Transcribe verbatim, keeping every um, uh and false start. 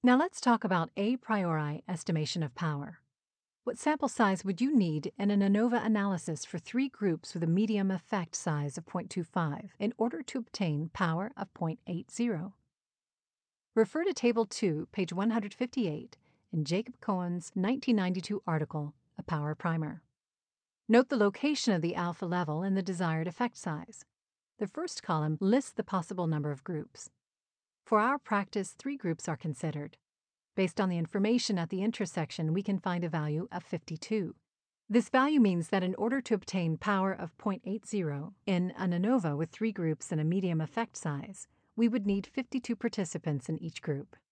Now let's talk about a priori estimation of power. What sample size would you need in an ANOVA analysis for three groups with a medium effect size of zero point two five in order to obtain power of zero point eight zero? Refer to Table two, page one hundred fifty-eight, in Jacob Cohen's nineteen ninety-two article, A Power Primer. Note the location of the alpha level and the desired effect size. The first column lists the possible number of groups. For our practice, three groups are considered. Based on the information at the intersection, we can find a value of fifty-two. This value means that in order to obtain power of zero point eight zero in an ANOVA with three groups and a medium effect size, we would need fifty-two participants in each group.